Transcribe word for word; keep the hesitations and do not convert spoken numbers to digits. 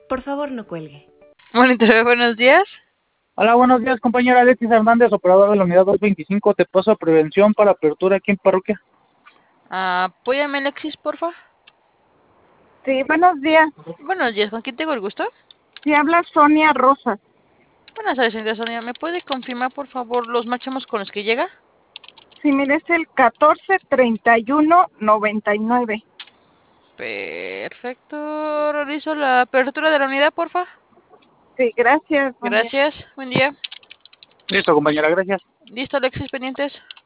Por favor, no cuelgue. Monitoreo, buenos días. Hola, buenos días, compañera Alexis Hernández, operador de la unidad doscientos veinticinco. Te paso a prevención para apertura aquí en parroquia. Ah, apóyame, Alexis, porfa. Sí, buenos días. Buenos días, ¿con quién tengo el gusto? Sí, habla Sonia Rosas. Buenas tardes, señorita Sonia. ¿Me puede confirmar, por favor, los máximos con los que llega? Sí, mire, es el catorce treinta y uno noventa y nueve. Perfecto. Realizo la apertura de la unidad, porfa. Sí, gracias. Buen día. Gracias. Buen día. Listo, compañera, gracias. Listo, Alexis, pendientes.